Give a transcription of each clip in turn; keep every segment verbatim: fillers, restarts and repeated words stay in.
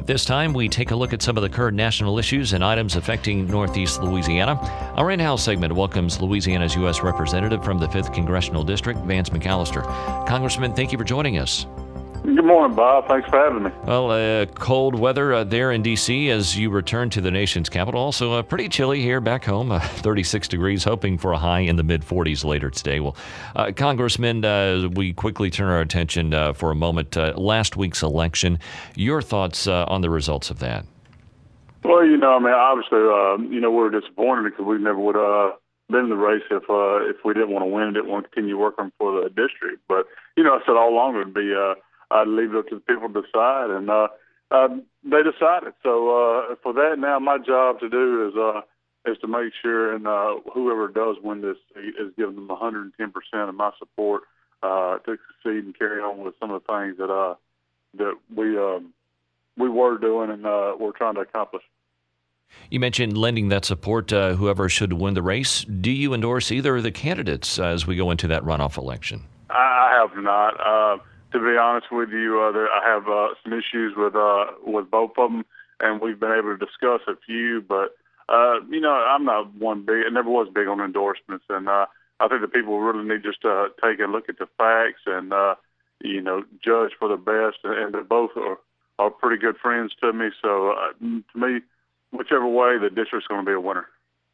This time, we take a look at some of the current national issues and items affecting Northeast Louisiana. Our in-house segment welcomes Louisiana's U S Representative from the fifth Congressional District, Vance McAllister. Congressman, thank you for joining us. Good morning, Bob. Thanks for having me. Well, uh, cold weather uh, there in D C as you return to the nation's capital. Also, uh, pretty chilly here back home, uh, thirty-six degrees, hoping for a high in the mid forties later today. Well, uh, Congressman, uh, we quickly turn our attention uh, for a moment. Uh, last week's election, your thoughts uh, on the results of that? Well, you know, I mean, obviously, uh, you know, we were disappointed because we never would have uh, been in the race if uh, if we didn't want to win, didn't want to continue working for the district. But, you know, I said all along it would be uh, I'd leave it up to the people to decide, and uh, uh, they decided. So uh, for that, now my job to do is uh, is to make sure, and uh, whoever does win this seat is giving them one hundred ten percent of my support uh, to succeed and carry on with some of the things that uh, that we um, we were doing and uh, we're trying to accomplish. You mentioned lending that support, uh, whoever should win the race. Do you endorse either of the candidates uh, as we go into that runoff election? I have not. Uh, To be honest with you, uh, there, I have uh, some issues with uh, with both of them, and we've been able to discuss a few. But uh, you know, I'm not one big. I never was big on endorsements, and uh, I think that people really need just to take a look at the facts and uh, you know, judge for the best. And they both are, are pretty good friends to me. So uh, to me, whichever way, the district's going to be a winner.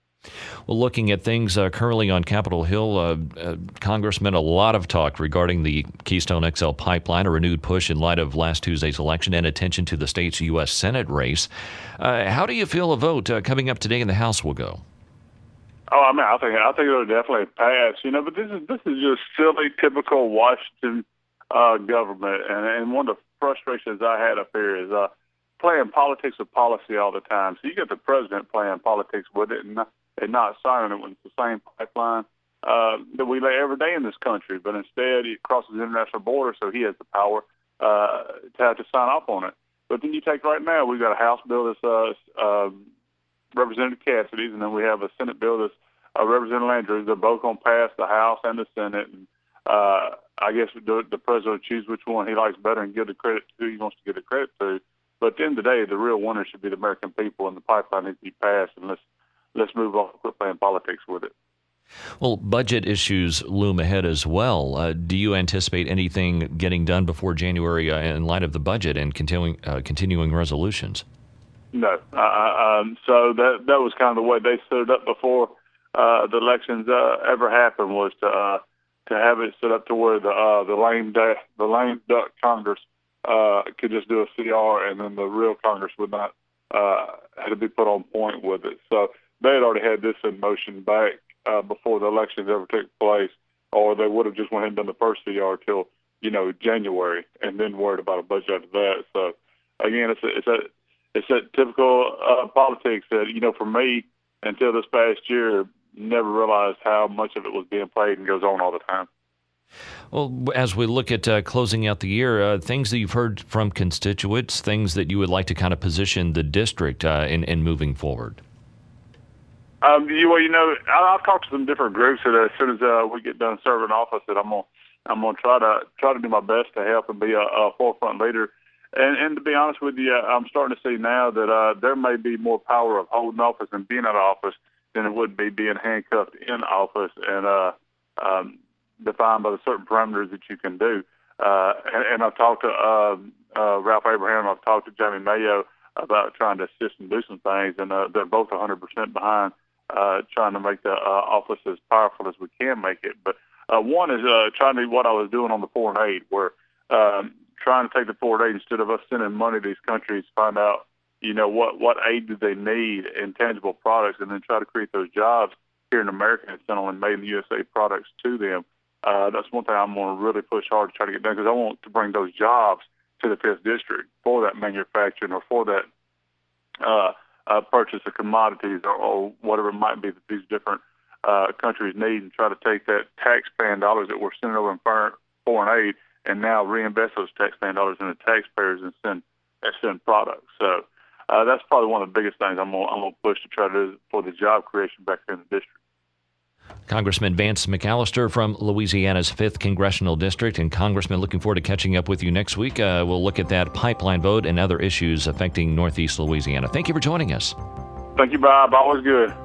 Well, looking at things uh, currently on Capitol Hill, uh, uh, Congressman, a lot of talk regarding the Keystone X L pipeline, a renewed push in light of last Tuesday's election, and attention to the state's U S Senate race. Uh, how do you feel a vote uh, coming up today in the House will go? Oh, I mean, I think I think it'll definitely pass. You know, but this is this is just silly, typical Washington uh, government, and, and one of the frustrations I had up here is uh, playing politics with policy all the time. So you get the president playing politics with it, and and not signing it when it's the same pipeline uh, that we lay every day in this country. But instead, he crosses the international border, so he has the power uh, to have to sign off on it. But then you take right now, we've got a House bill that's uh, uh, Representative Cassidy's, and then we have a Senate bill that's uh, Representative Landry's. They're both going to pass the House and the Senate. And uh, I guess the, the president will choose which one he likes better and give the credit to who he wants to give the credit to. But at the end of the day, the real winner should be the American people, and the pipeline needs to be passed. And let's Let's move on, quit playing politics with it. Well, budget issues loom ahead as well. Uh, do you anticipate anything getting done before January uh, in light of the budget and continuing uh, continuing resolutions? No. Uh, um, so that that was kind of the way they set it up before uh, the elections uh, ever happened, was to uh, to have it set up to where the uh, the lame duck, the lame duck Congress uh, could just do a C R, and then the real Congress would not uh, have to be put on point with it. So they had already had this in motion back uh, before the elections ever took place, or they would have just went ahead and done the first C R till, you know, January, and then worried about a budget after that. So, again, it's a, it's a, it's that typical uh, politics that, you know, for me, until this past year, never realized how much of it was being played and goes on all the time. Well, as we look at uh, closing out the year, uh, things that you've heard from constituents, things that you would like to kind of position the district uh, in, in moving forward. Um, you, well, you know, I'll, I'll talk to some different groups that as soon as uh, we get done serving office, that I'm gonna I'm gonna try to try to do my best to help and be a, a forefront leader. And, and to be honest with you, I'm starting to see now that uh, there may be more power of holding office and being in office than it would be being handcuffed in office and uh, um, defined by the certain parameters that you can do. Uh, and, and I've talked to uh, uh, Ralph Abraham, I've talked to Jamie Mayo about trying to assist and do some things, and uh, they're both one hundred percent behind Uh, trying to make the uh, office as powerful as we can make it. But uh, one is uh, trying to do what I was doing on the foreign aid, where um, trying to take the foreign aid, instead of us sending money to these countries, find out, you know, what, what aid do they need in tangible products, and then try to create those jobs here in America and send only made in the U S A products to them. Uh, that's one thing I'm going to really push hard to try to get done, because I want to bring those jobs to the fifth District for that manufacturing or for that uh, Uh, purchase of commodities or, or whatever it might be that these different uh, countries need, and try to take that taxpaying dollars that we're sending over in foreign aid and now reinvest those taxpaying dollars in the taxpayers and send and send products. So uh, that's probably one of the biggest things I'm going I'm to push to try to do for the job creation back here in the district. Congressman Vance McAllister from Louisiana's fifth Congressional District. And Congressman, looking forward to catching up with you next week. Uh, we'll look at that pipeline vote and other issues affecting Northeast Louisiana. Thank you for joining us. Thank you, Bob. Always good.